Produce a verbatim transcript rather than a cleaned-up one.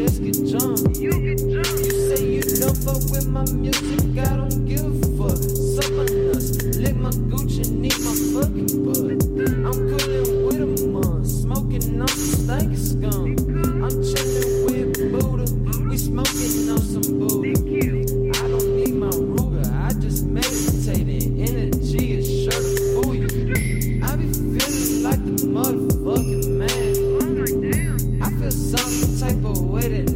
let's get drunk. You get drunk. You say you don't fuck with my music, I don't give a fuck. Suck my nuts, lick my Gucci, need my fucking butt. I'm coolin' with a month, smoking on some stanky scum. I'm chillin' with Buddha, we smoking on some Buddha. I don't need my Ruger, I just meditating. Energy is sure to fool you. I be feeling like the motherfucking man. I feel some type of way that